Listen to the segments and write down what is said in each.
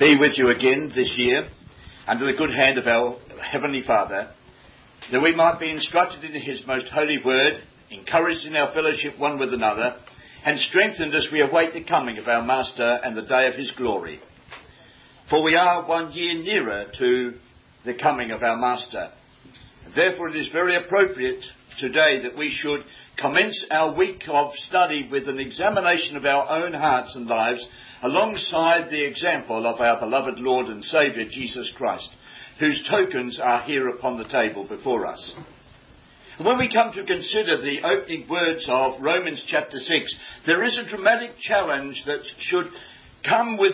be with you again this year under the good hand of our Heavenly Father, that we might be instructed in His most holy word, encouraged in our fellowship one with another, and strengthened as we await the coming of our Master and the day of His glory. For we are 1 year nearer to the coming of our Master. Therefore it is very appropriate today that we should commence our week of study with an examination of our own hearts and lives alongside the example of our beloved Lord and Saviour Jesus Christ, whose tokens are here upon the table before us. And when we come to consider the opening words of Romans chapter 6, there is a dramatic challenge that should come with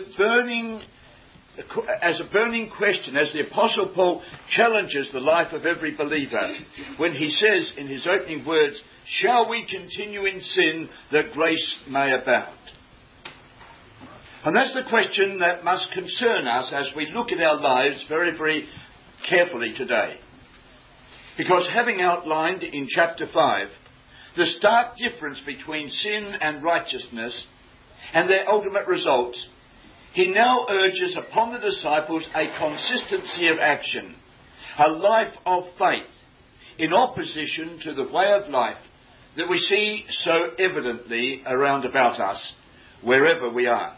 as a burning question, as the Apostle Paul challenges the life of every believer when he says in his opening words, "Shall we continue in sin that grace may abound?" And that's the question that must concern us as we look at our lives very, very carefully today. Because having outlined in chapter 5 the stark difference between sin and righteousness and their ultimate results, he now urges upon the disciples a consistency of action, a life of faith, in opposition to the way of life that we see so evidently around about us, wherever we are.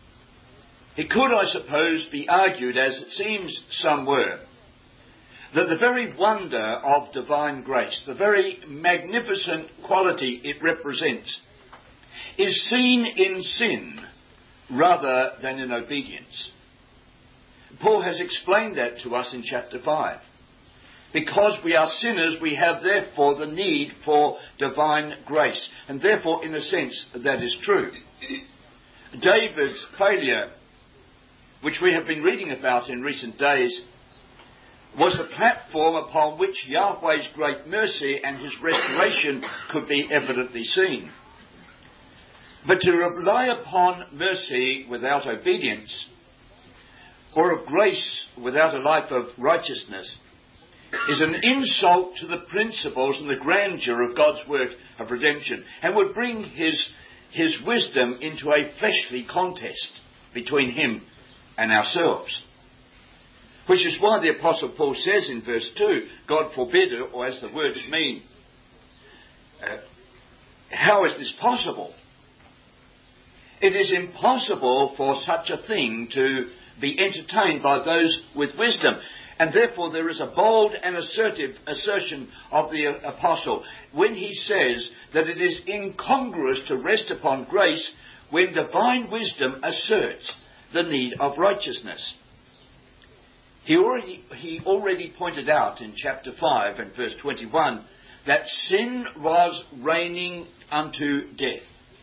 It could, I suppose, be argued, as it seems some were, that the very wonder of divine grace, the very magnificent quality it represents, is seen in sin rather than in obedience. Paul has explained that to us in chapter 5. Because we are sinners, we have therefore the need for divine grace. And therefore, in a sense, that is true. David's failure, which we have been reading about in recent days, was a platform upon which Yahweh's great mercy and His restoration could be evidently seen. But to rely upon mercy without obedience, or of grace without a life of righteousness, is an insult to the principles and the grandeur of God's work of redemption, and would bring His wisdom into a fleshly contest between Him and ourselves. Which is why the Apostle Paul says in verse 2, God forbid, or as the words mean, how is this possible? It is impossible for such a thing to be entertained by those with wisdom. And therefore there is a bold and assertive assertion of the Apostle when he says that it is incongruous to rest upon grace when divine wisdom asserts the need of righteousness. He already pointed out in chapter 5 and verse 21 that sin was reigning unto death.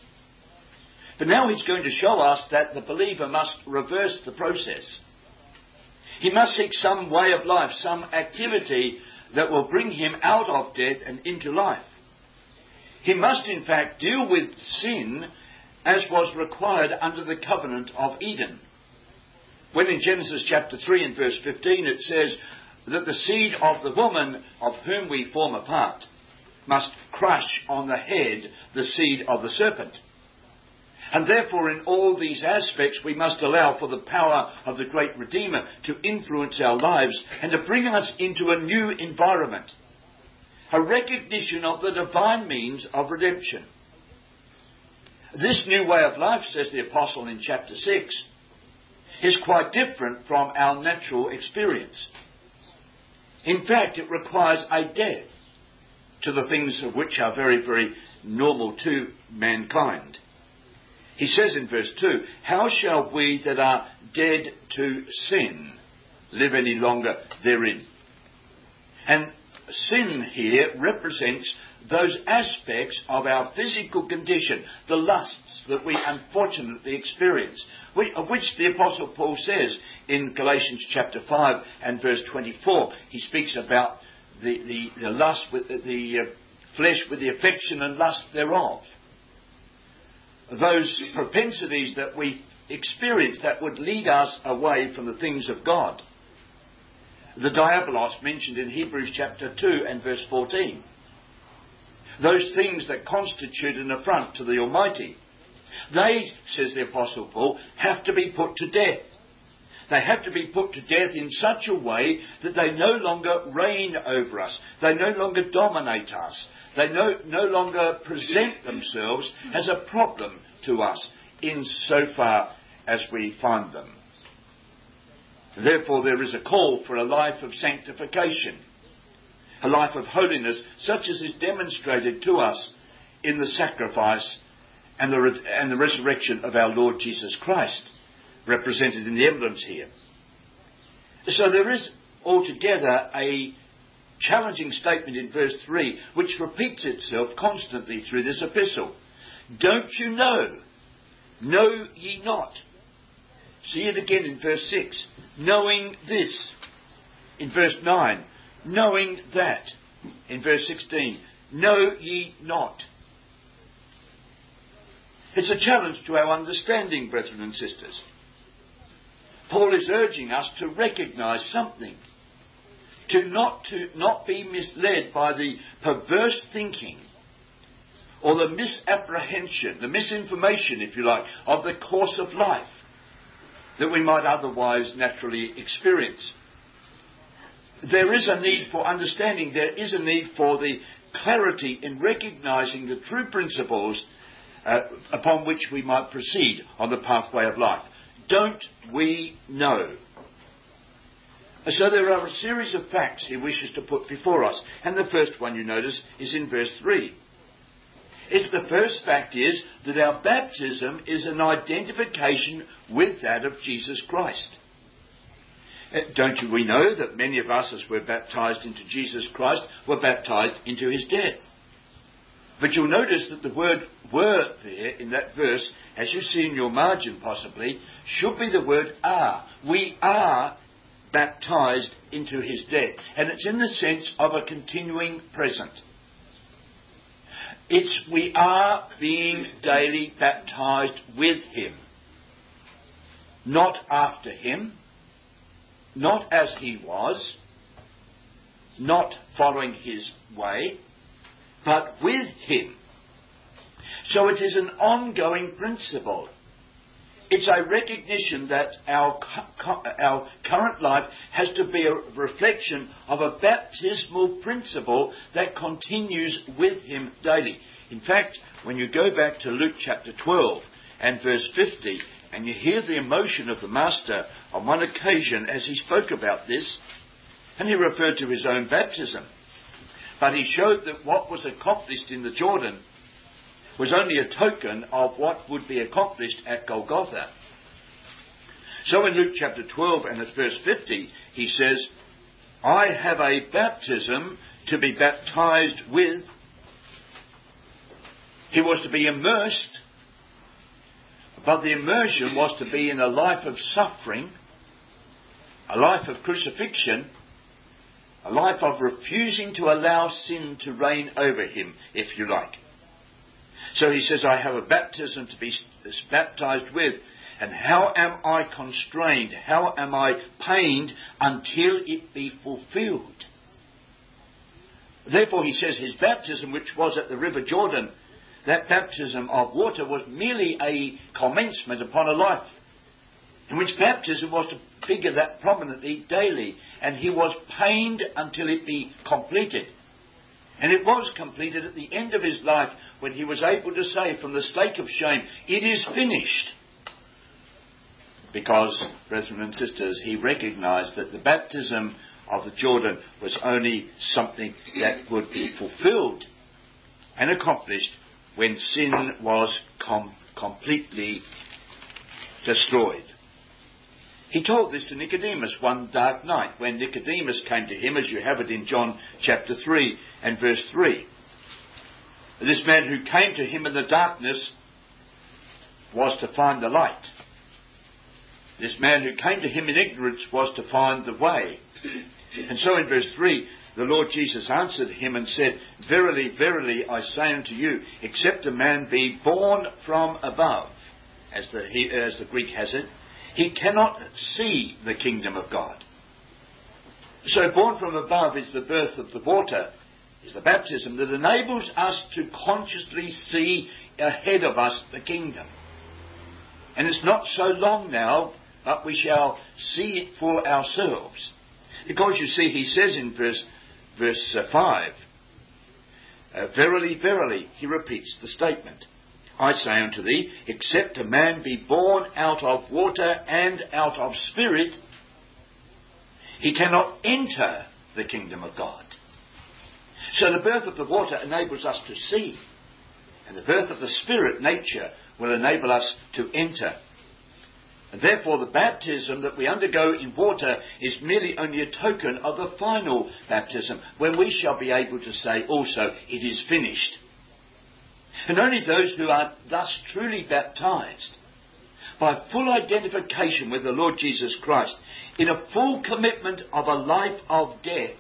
But now he's going to show us that the believer must reverse the process. He must seek some way of life, some activity that will bring him out of death and into life. He must in fact deal with sin as was required under the covenant of Eden. When in Genesis chapter 3 and verse 15 it says that the seed of the woman of whom we form a part must crush on the head the seed of the serpent. And therefore in all these aspects we must allow for the power of the great Redeemer to influence our lives and to bring us into a new environment. A recognition of the divine means of redemption. This new way of life, says the Apostle in chapter 6, is quite different from our natural experience. In fact, it requires a death to the things of which are very, very normal to mankind. He says in verse 2, how shall we that are dead to sin live any longer therein? And sin here represents those aspects of our physical condition, the lusts that we unfortunately experience, of which the Apostle Paul says in Galatians chapter 5 and verse 24. He speaks about the lust with the flesh with the affection and lust thereof. Those propensities that we experience that would lead us away from the things of God. The diabolos mentioned in Hebrews chapter 2 and verse 14. Those things that constitute an affront to the Almighty. They, says the Apostle Paul, have to be put to death. They have to be put to death in such a way that they no longer reign over us. They no longer dominate us. They no longer present themselves as a problem to us insofar as we find them. Therefore, there is a call for a life of sanctification, a life of holiness, such as is demonstrated to us in the sacrifice and the resurrection of our Lord Jesus Christ, represented in the emblems here. So there is altogether a challenging statement in verse 3, which repeats itself constantly through this epistle. Don't you know? Know ye not? See it again in verse 6. Knowing this. In verse 9. Knowing that. In verse 16. Know ye not? It's a challenge to our understanding, brethren and sisters. Paul is urging us to recognise something. To not be misled by the perverse thinking or the misapprehension, the misinformation, if you like, of the course of life that we might otherwise naturally experience. There is a need for understanding. There is a need for the clarity in recognising the true principles upon which we might proceed on the pathway of life. Don't we know? So there are a series of facts he wishes to put before us. And the first one, you notice, is in verse 3. The first fact is that our baptism is an identification with that of Jesus Christ. Don't we know that many of us, as we're baptised into Jesus Christ, were baptised into his death? But you'll notice that the word were there in that verse, as you see in your margin possibly, should be the word are. We are baptised into his death. And it's in the sense of a continuing present. We are being daily baptised with him. Not after him. Not as he was. Not following his way. But with him. So it is an ongoing principle. It's a recognition that our current life has to be a reflection of a baptismal principle that continues with him daily. In fact, when you go back to Luke chapter 12 and verse 50, and you hear the emotion of the Master on one occasion as he spoke about this, and he referred to his own baptism. But he showed that what was accomplished in the Jordan was only a token of what would be accomplished at Golgotha. So in Luke chapter 12 and at verse 50, he says, I have a baptism to be baptized with. He was to be immersed, but the immersion was to be in a life of suffering, a life of crucifixion, a life of refusing to allow sin to reign over him, if you like. So he says, I have a baptism to be baptized with. And how am I constrained? How am I pained until it be fulfilled? Therefore, he says his baptism, which was at the river Jordan, that baptism of water was merely a commencement upon a life, in which baptism was to figure that prominently daily. And he was pained until it be completed. And it was completed at the end of his life when he was able to say from the stake of shame, it is finished. Because, brethren and sisters, he recognized that the baptism of the Jordan was only something that would be fulfilled and accomplished when sin was completely destroyed. He told this to Nicodemus one dark night when Nicodemus came to him, as you have it in John chapter 3 and verse 3. This man who came to him in the darkness was to find the light. This man who came to him in ignorance was to find the way. And so in verse 3, the Lord Jesus answered him and said, Verily, verily, I say unto you, except a man be born from above, as the Greek has it, he cannot see the kingdom of God. So born from above is the birth of the water, is the baptism that enables us to consciously see ahead of us the kingdom. And it's not so long now but we shall see it for ourselves. Because you see, he says in verse 5, verily, verily, he repeats the statement. I say unto thee, except a man be born out of water and out of spirit, he cannot enter the kingdom of God. So the birth of the water enables us to see, and the birth of the spirit, nature, will enable us to enter. And therefore the baptism that we undergo in water is merely only a token of the final baptism, when we shall be able to say also, it is finished. And only those who are thus truly baptized, by full identification with the Lord Jesus Christ, in a full commitment of a life of death,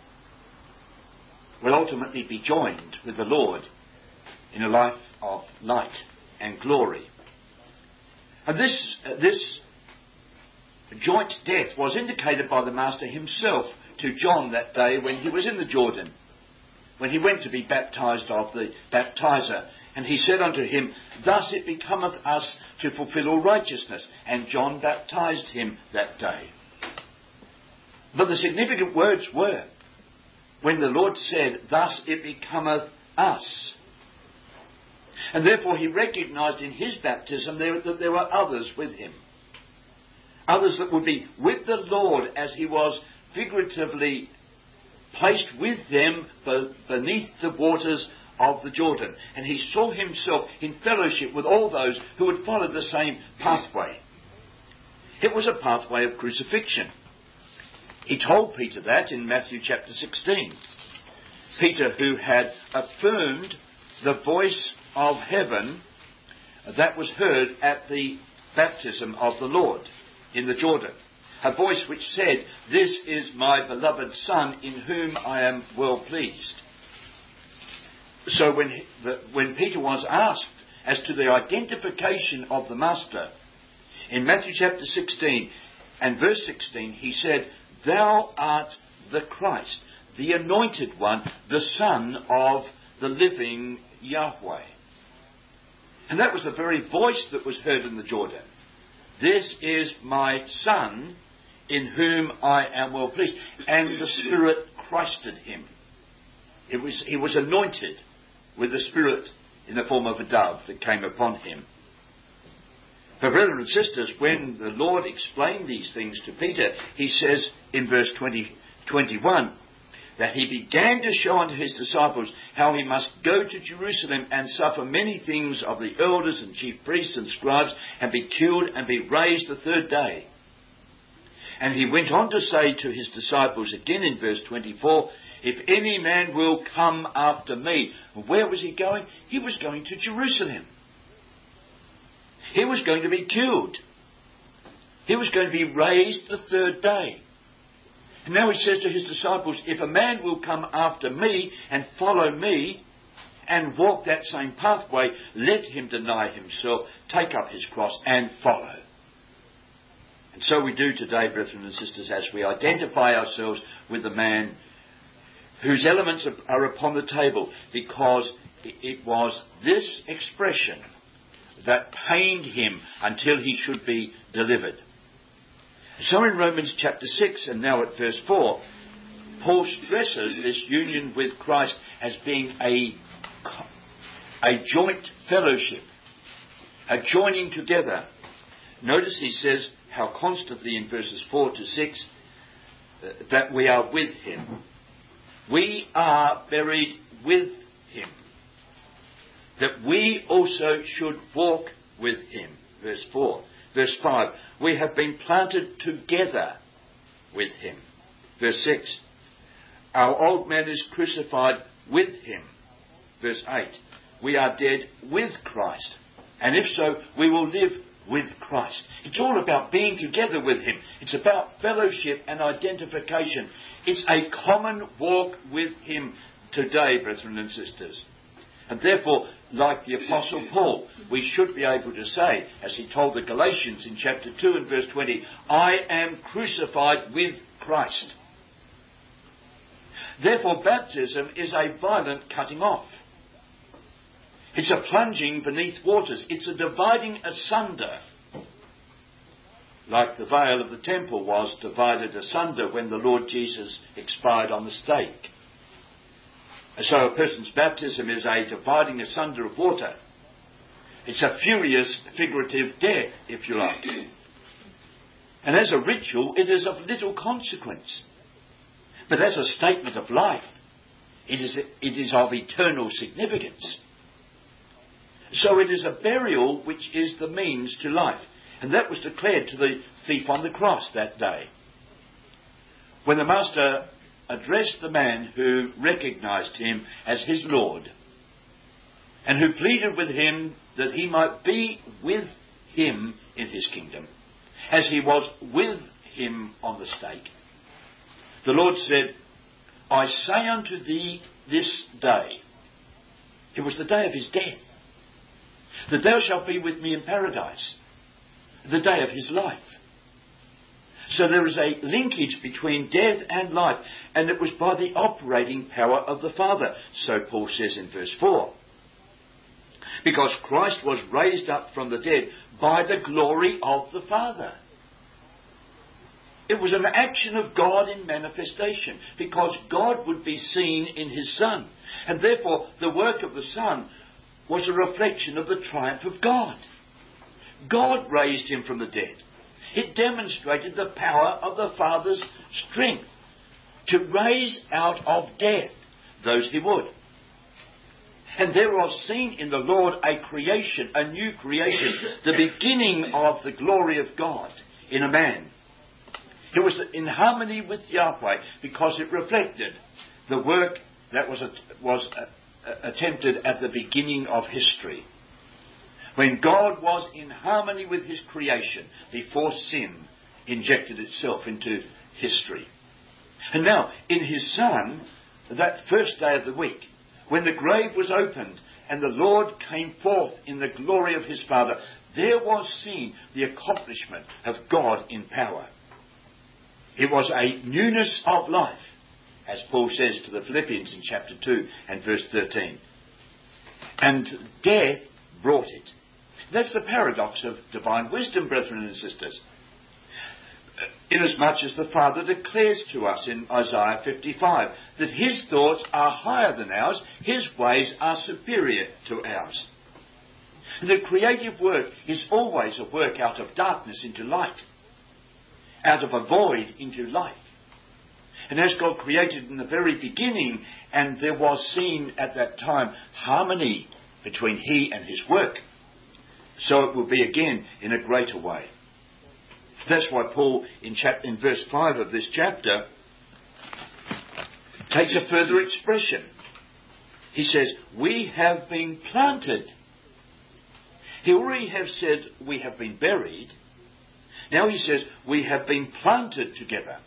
will ultimately be joined with the Lord in a life of light and glory. And this joint death was indicated by the Master himself to John that day when he was in the Jordan, when he went to be baptized of the baptizer. And he said unto him, thus it becometh us to fulfill all righteousness. And John baptized him that day. But the significant words were, when the Lord said, thus it becometh us. And therefore he recognized in his baptism that there were others with him. Others that would be with the Lord as he was figuratively placed with them beneath the waters of the Jordan. And he saw himself in fellowship with all those who had followed the same pathway. It was a pathway of crucifixion. He told Peter that in Matthew chapter 16. Peter, who had affirmed the voice of heaven that was heard at the baptism of the Lord in the Jordan. A voice which said, this is my beloved Son in whom I am well pleased. So when Peter was asked as to the identification of the Master, in Matthew chapter 16 and verse 16, he said, thou art the Christ, the anointed one, the Son of the living Yahweh. And that was the very voice that was heard in the Jordan. This is my Son in whom I am well pleased. And the Spirit Christed him. He was anointed with the Spirit in the form of a dove that came upon him. But brothers and sisters, when the Lord explained these things to Peter, he says in verse 21, that he began to show unto his disciples how he must go to Jerusalem and suffer many things of the elders and chief priests and scribes, and be killed and be raised the third day. And he went on to say to his disciples again in verse 24, if any man will come after me. Where was he going? He was going to Jerusalem. He was going to be killed. He was going to be raised the third day. And now he says to his disciples, if a man will come after me and follow me and walk that same pathway, let him deny himself, take up his cross and follow. And so we do today, brethren and sisters, as we identify ourselves with the man whose elements are upon the table, because it was this expression that pained him until he should be delivered. So in Romans chapter 6 and now at verse 4, Paul stresses this union with Christ as being a joint fellowship, a joining together. Notice he says how constantly in verses 4 to 6 that we are with him. We are buried with him, that we also should walk with him. Verse 4. Verse 5, we have been planted together with him. Verse 6, our old man is crucified with him. Verse 8, we are dead with Christ. And if so, we will live with Christ. It's all about being together with him. It's about fellowship and identification. It's a common walk with him today, brethren and sisters. And therefore, like the Apostle Paul, we should be able to say, as he told the Galatians in chapter 2 and verse 20, I am crucified with Christ. Therefore, baptism is a violent cutting off. It's a plunging beneath waters. It's a dividing asunder. like the veil of the temple was divided asunder when the Lord Jesus expired on the stake. And so a person's baptism is a dividing asunder of water. It's a furious figurative death, if you like. And as a ritual, it is of little consequence. But as a statement of life, it is of eternal significance. So it is a burial which is the means to life. And that was declared to the thief on the cross that day. When the Master addressed the man who recognized him as his Lord, and who pleaded with him that he might be with him in his kingdom, as he was with him on the stake, the Lord said, I say unto thee this day, it was the day of his death, that thou shalt be with me in paradise, the day of his life. So there is a linkage between death and life, and it was by the operating power of the Father, so Paul says in verse 4. Because Christ was raised up from the dead by the glory of the Father. It was an action of God in manifestation, because God would be seen in his Son. And therefore the work of the Son was a reflection of the triumph of God. God raised him from the dead. It demonstrated the power of the Father's strength to raise out of death those he would. And there was seen in the Lord a creation, a new creation, the beginning of the glory of God in a man. It was in harmony with Yahweh because it reflected the work that was attempted at the beginning of history. When God was in harmony with his creation before sin injected itself into history. And now, in his Son, that first day of the week, when the grave was opened and the Lord came forth in the glory of his Father, there was seen the accomplishment of God in power. It was a newness of life, as Paul says to the Philippians in chapter 2 and verse 13. And death brought it. That's the paradox of divine wisdom, brethren and sisters. Inasmuch as the Father declares to us in Isaiah 55 that his thoughts are higher than ours, his ways are superior to ours. The creative work is always a work out of darkness into light, out of a void into life. And as God created in the very beginning, and there was seen at that time harmony between he and his work, so it will be again in a greater way. That's why Paul, in verse 5 of this chapter, takes a further expression. He says, we have been planted. He already has said we have been buried. Now he says we have been planted together.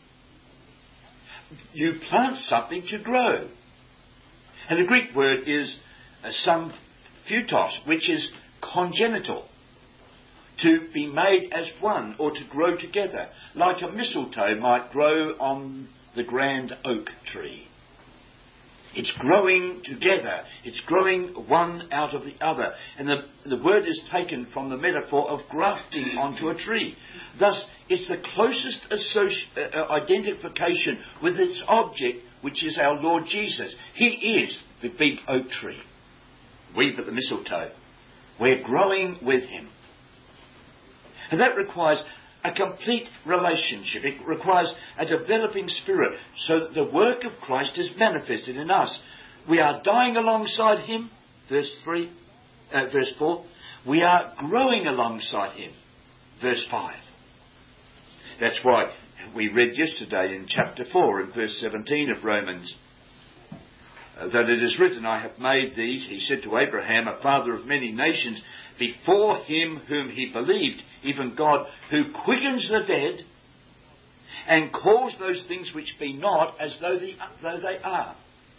You plant something to grow. And the Greek word is symphytos, which is congenital. To be made as one or to grow together, like a mistletoe might grow on the grand oak tree. It's growing together. It's growing one out of the other. And the word is taken from the metaphor of grafting onto a tree. Thus, it's the closest identification with its object, which is our Lord Jesus. He is the big oak tree. We but the mistletoe. We're growing with him. And that requires a complete relationship. It requires a developing spirit so that the work of Christ is manifested in us. We are dying alongside him, verse 4. We are growing alongside him, verse 5. That's why we read yesterday in chapter 4 and verse 17 of Romans, that it is written, I have made thee, he said to Abraham, a father of many nations, before him whom he believed, even God, who quickens the dead and calls those things which be not as though they are.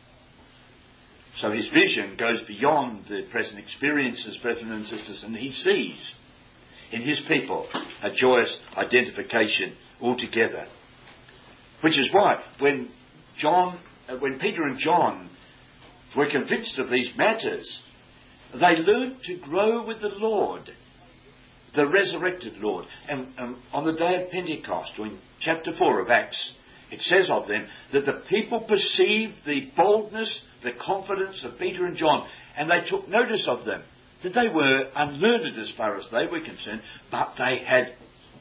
So his vision goes beyond the present experiences, brethren and sisters, and he sees in his people a joyous identification altogether. Which is why when Peter and John were convinced of these matters, they learned to grow with the Lord the resurrected Lord. And on the day of Pentecost, or in chapter 4 of Acts, it says of them that the people perceived the boldness, the confidence of Peter and John, and they took notice of them, that they were unlearned as far as they were concerned, but they had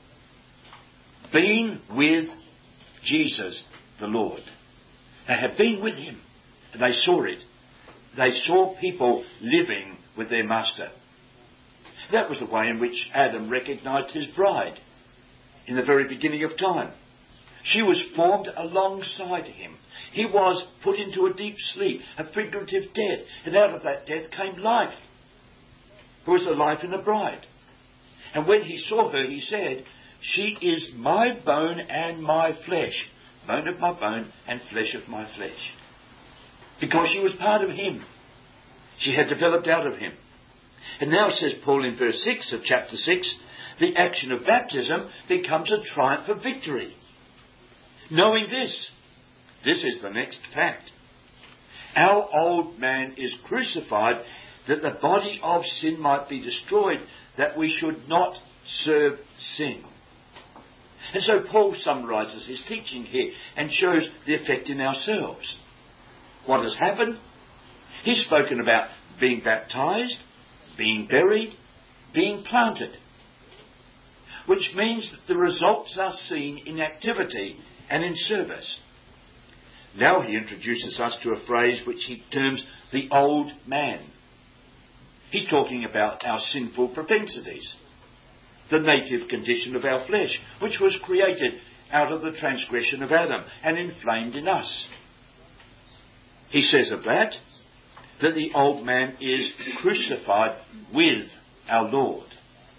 been with Jesus the Lord. They had been with him, and they saw it. They saw people living with their master. That was the way in which Adam recognised his bride in the very beginning of time. She was formed alongside him. He was put into a deep sleep, a figurative death, and out of that death came life. There was a life in the bride. And when he saw her, he said, "She is my bone and my flesh, bone of my bone and flesh of my flesh." Because she was part of him. She had developed out of him. And now, says Paul in verse 6 of chapter 6, the action of baptism becomes a triumph of victory. Knowing this is the next fact. Our old man is crucified that the body of sin might be destroyed, that we should not serve sin. And so Paul summarises his teaching here and shows the effect in ourselves. What has happened? He's spoken about being baptised, being buried, being planted, which means that the results are seen in activity and in service. Now he introduces us to a phrase which he terms the old man. He's talking about our sinful propensities, the native condition of our flesh, which was created out of the transgression of Adam and inflamed in us. He says of that the old man is crucified with our Lord.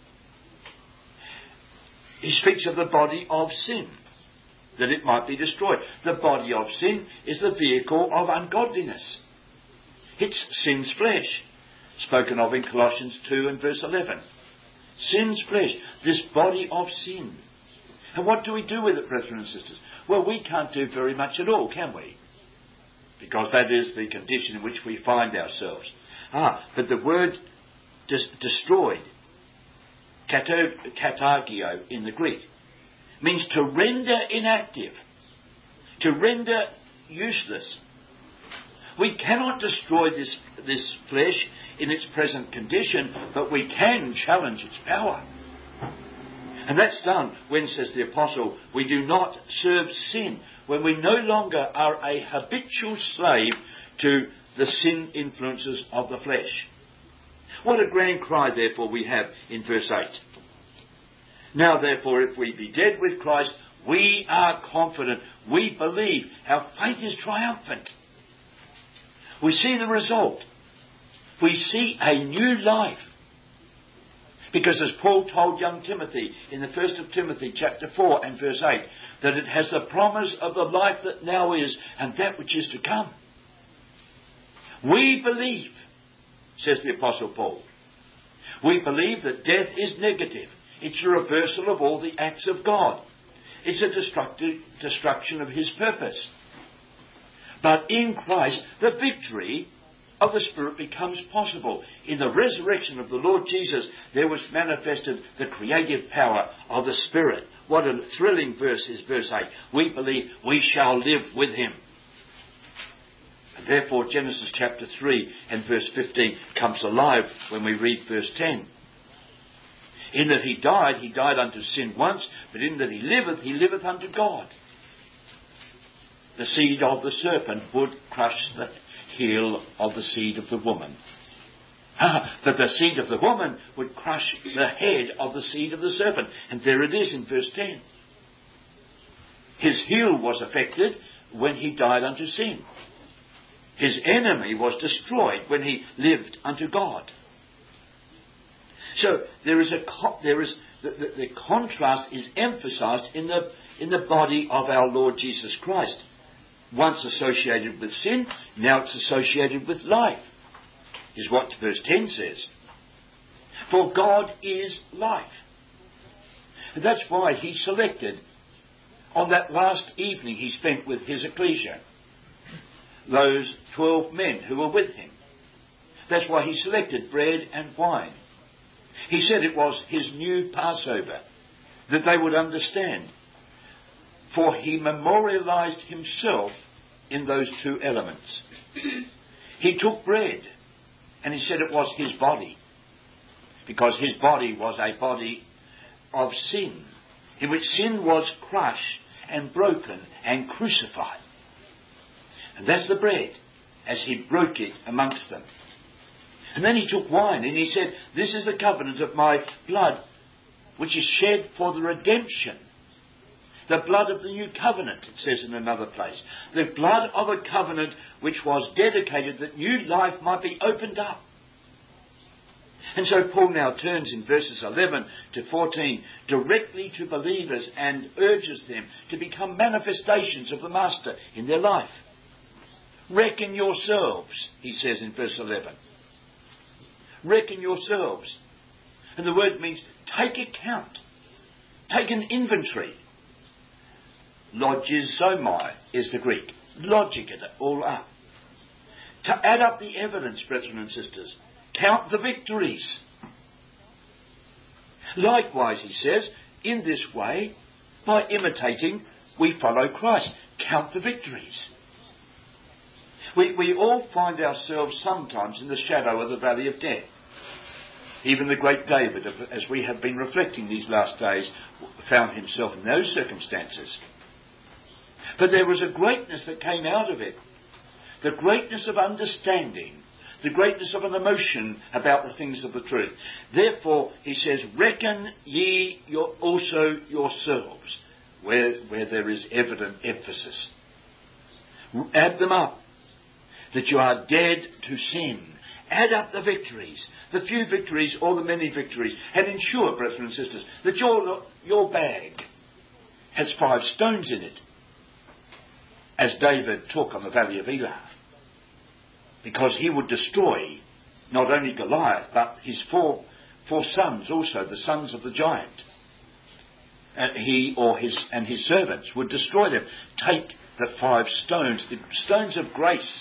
He speaks of the body of sin, that it might be destroyed. The body of sin is the vehicle of ungodliness. It's sin's flesh, spoken of in Colossians 2 and verse 11. Sin's flesh, this body of sin. And what do we do with it, brethren and sisters? Well, we can't do very much at all, can we? Because that is the condition in which we find ourselves. But the word destroyed, katargio in the Greek, means to render inactive, to render useless. We cannot destroy this flesh in its present condition, but we can challenge its power. And that's done when, says the Apostle, we do not serve sin, when we no longer are a habitual slave to the sin influences of the flesh. What a grand cry, therefore, we have in verse 8. Now, therefore, if we be dead with Christ, we are confident, we believe, our faith is triumphant. We see the result. We see a new life. Because as Paul told young Timothy in the 1st of Timothy chapter 4 and verse 8, that it has the promise of the life that now is and that which is to come. We believe, says the Apostle Paul. We believe that death is negative. It's a reversal of all the acts of God. It's a destruction of his purpose. But in Christ, the victory of the Spirit becomes possible. In the resurrection of the Lord Jesus, there was manifested the creative power of the Spirit. What a thrilling verse is verse 8. We believe we shall live with him. And therefore Genesis chapter 3 and verse 15 comes alive when we read verse 10. In that he died unto sin once, but in that he liveth unto God. The seed of the serpent would crush the heel of the seed of the woman. But the seed of the woman would crush the head of the seed of the serpent. And there it is in verse 10. His heel was affected when he died unto sin. His enemy was destroyed when he lived unto God. So the contrast is emphasized in the body of our Lord Jesus Christ. Once associated with sin, now it's associated with life, is what verse 10 says. For God is life. And that's why he selected, on that last evening he spent with his ecclesia, those 12 men who were with him. That's why he selected bread and wine. He said it was his new Passover, that they would understand. For he memorialized himself in those two elements. He took bread, and he said it was his body, because his body was a body of sin, in which sin was crushed and broken and crucified. And that's the bread, as he broke it amongst them. And then he took wine, and he said, this is the covenant of my blood, which is shed for the redemption. The blood of the new covenant, it says in another place. The blood of a covenant which was dedicated that new life might be opened up. And so Paul now turns in verses 11 to 14 directly to believers and urges them to become manifestations of the Master in their life. Reckon yourselves, he says in verse 11. Reckon yourselves. And the word means take account. Take an inventory. Logizomai is the Greek. Logic it all up. To add up the evidence, brethren and sisters. Count the victories. Likewise, he says, in this way, by imitating, we follow Christ. Count the victories. We all find ourselves sometimes in the shadow of the valley of death. Even the great David, as we have been reflecting these last days, found himself in those circumstances. But there was a greatness that came out of it. The greatness of understanding. The greatness of an emotion about the things of the truth. Therefore, he says, reckon ye also yourselves, where there is evident emphasis. Add them up, that you are dead to sin. Add up the victories, the few victories or the many victories, and ensure, brethren and sisters, that your bag has 5 stones in it, as David took on the valley of Elah. Because he would destroy not only Goliath, but his four sons also, the sons of the giant. He and his servants would destroy them. Take the 5 stones, the stones of grace.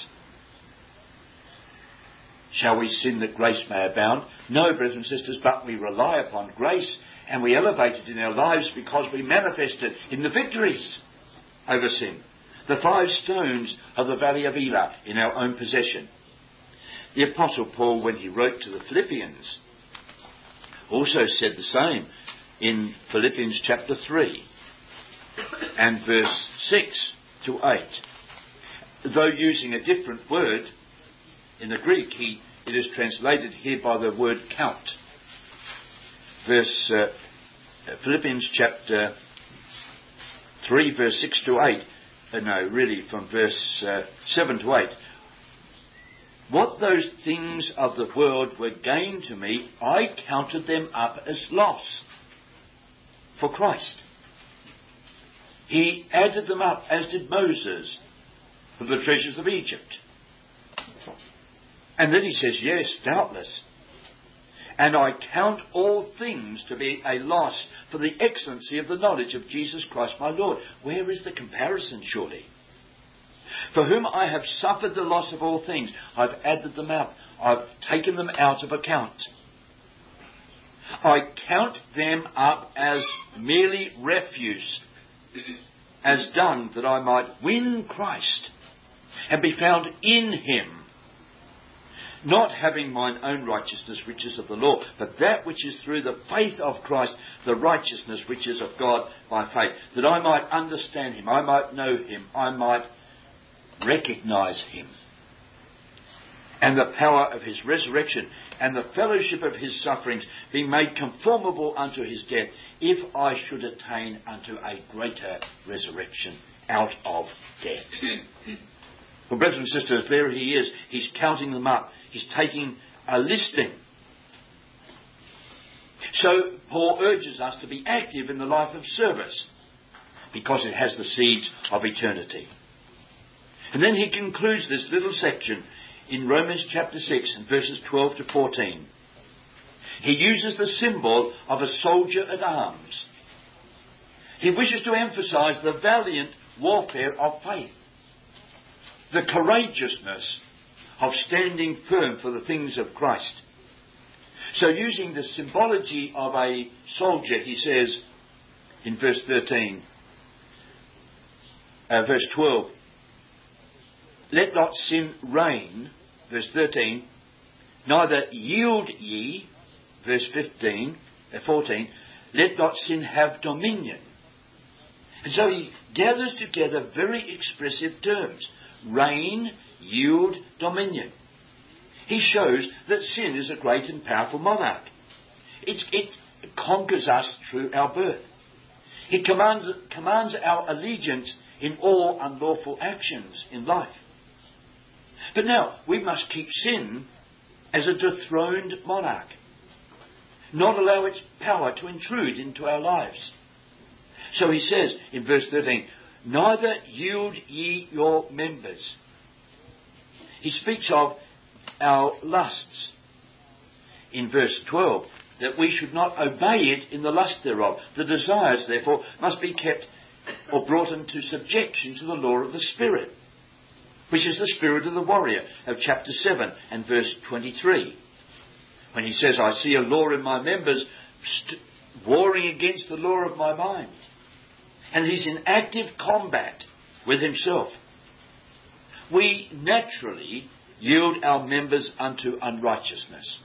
Shall we sin that grace may abound? No, brothers and sisters, but we rely upon grace and we elevate it in our lives because we manifest it in the victories over sin. The 5 stones of the valley of Elah in our own possession. The Apostle Paul, when he wrote to the Philippians, also said the same in Philippians chapter 3 and verse 6 to 8. Though using a different word, in the Greek, it is translated here by the word count. Philippians chapter 3, verse 6 to 8. From verse 7 to 8. What those things of the world were gain to me, I counted them up as loss for Christ. He added them up, as did Moses, from the treasures of Egypt. And then he says, yes, doubtless. And I count all things to be a loss for the excellency of the knowledge of Jesus Christ my Lord. Where is the comparison, surely? For whom I have suffered the loss of all things. I've added them up. I've taken them out of account. I count them up as merely refuse, as dung, that I might win Christ and be found in him. Not having mine own righteousness which is of the law, but that which is through the faith of Christ, the righteousness which is of God by faith, that I might understand him, I might know him, I might recognize him, and the power of his resurrection, and the fellowship of his sufferings, being made conformable unto his death, if I should attain unto a greater resurrection out of death. Well, brothers and sisters, there he is. He's counting them up. He's taking a listing. So Paul urges us to be active in the life of service because it has the seeds of eternity. And then he concludes this little section in Romans chapter 6 and verses 12 to 14. He uses the symbol of a soldier at arms. He wishes to emphasize the valiant warfare of faith, the courageousness of standing firm for the things of Christ. So using the symbology of a soldier, he says in verse 12, let not sin reign, verse 13, neither yield ye, verse 14, let not sin have dominion. And so he gathers together very expressive terms: reign, yield, dominion. He shows that sin is a great and powerful monarch. It conquers us through our birth. It commands our allegiance in all unlawful actions in life. But now, we must keep sin as a dethroned monarch, not allow its power to intrude into our lives. So he says in verse 13, neither yield ye your members. He speaks of our lusts in verse 12, that we should not obey it in the lust thereof. The desires, therefore, must be kept or brought into subjection to the law of the Spirit, which is the spirit of the warrior of chapter 7 and verse 23. When he says, I see a law in my members warring against the law of my mind. And he's in active combat with himself. We naturally yield our members unto unrighteousness.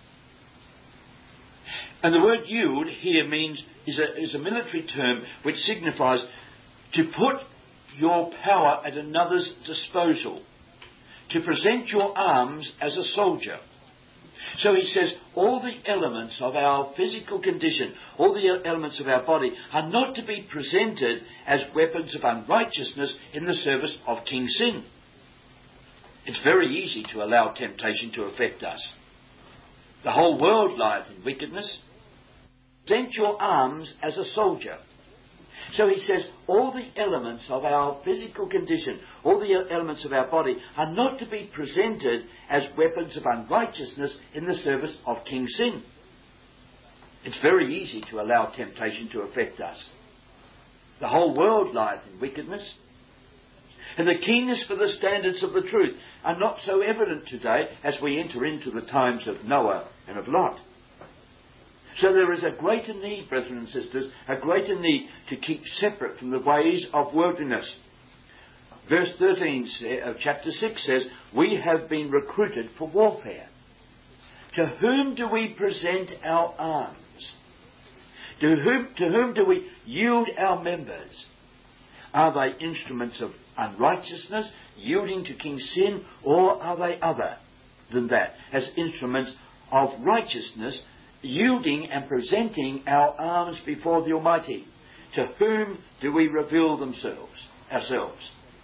And the word yield here is a military term which signifies to put your power at another's disposal, to present your arms as a soldier. So he says all the elements of our physical condition, all the elements of our body are not to be presented as weapons of unrighteousness in the service of King Sin. It's very easy to allow temptation to affect us. The whole world lieth in wickedness. Present your arms as a soldier. So he says all the elements of our physical condition, all the elements of our body are not to be presented as weapons of unrighteousness in the service of King Sin. It's very easy to allow temptation to affect us. The whole world lieth in wickedness. And the keenness for the standards of the truth are not so evident today as we enter into the times of Noah and of Lot. So there is a greater need, brethren and sisters, a greater need to keep separate from the ways of worldliness. Verse 13 of chapter 6 says, we have been recruited for warfare. To whom do we present our arms? To whom do we yield our members? Are they instruments of unrighteousness, yielding to King Sin, or are they other than that, as instruments of righteousness, yielding and presenting our arms before the Almighty? To whom do we reveal ourselves?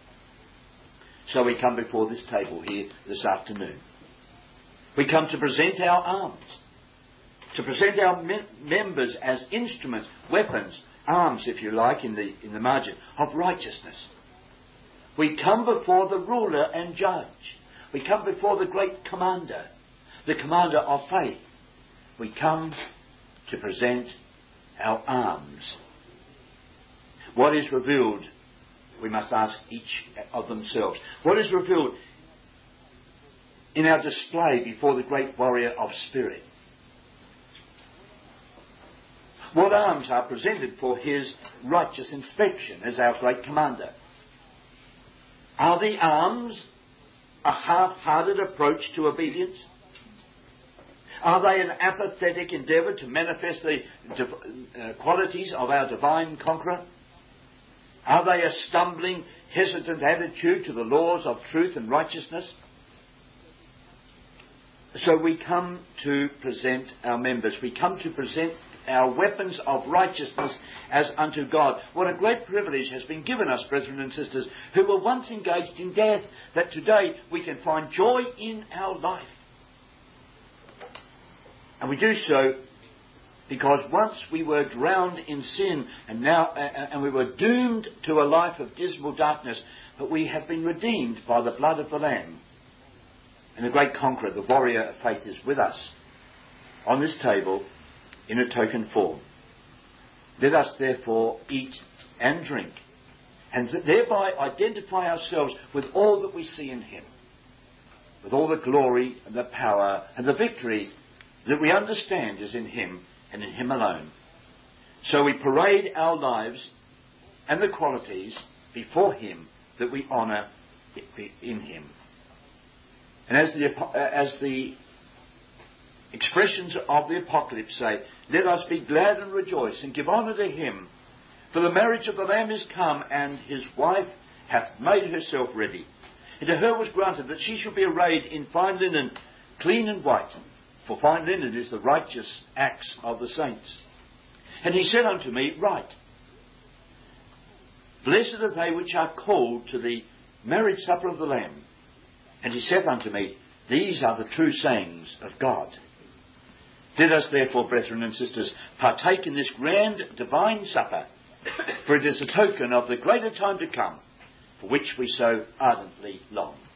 So we come before this table here this afternoon. We come to present our arms, to present our members as instruments, weapons, arms, if you like, in the margin, of righteousness. We come before the ruler and judge. We come before the great commander, the commander of faith. We come to present our arms. What is revealed, we must ask each of themselves. What is revealed in our display before the great warrior of spirit? What arms are presented for his righteous inspection as our great commander? Are the arms a half-hearted approach to obedience? Are they an apathetic endeavour to manifest the qualities of our divine conqueror? Are they a stumbling, hesitant attitude to the laws of truth and righteousness? So we come to present our members. We come to present our weapons of righteousness as unto God. What a great privilege has been given us, brethren and sisters, who were once engaged in death, that today we can find joy in our life. And we do so because once we were drowned in sin and we were doomed to a life of dismal darkness, but we have been redeemed by the blood of the Lamb. And the great conqueror, the warrior of faith, is with us on this table in a token form. Let us therefore eat and drink, and thereby identify ourselves with all that we see in him, with all the glory and the power and the victory that we understand is in him and in him alone. So we parade our lives and the qualities before him that we honour in him. And as the expressions of the Apocalypse say, let us be glad and rejoice and give honour to him, for the marriage of the Lamb is come, and his wife hath made herself ready. And to her was granted that she should be arrayed in fine linen, clean and white, for fine linen is the righteous acts of the saints. And he said unto me, Write, blessed are they which are called to the marriage supper of the Lamb. And he said unto me, These are the true sayings of God. Let us therefore, brethren and sisters, partake in this grand divine supper, for it is a token of the greater time to come, for which we so ardently long.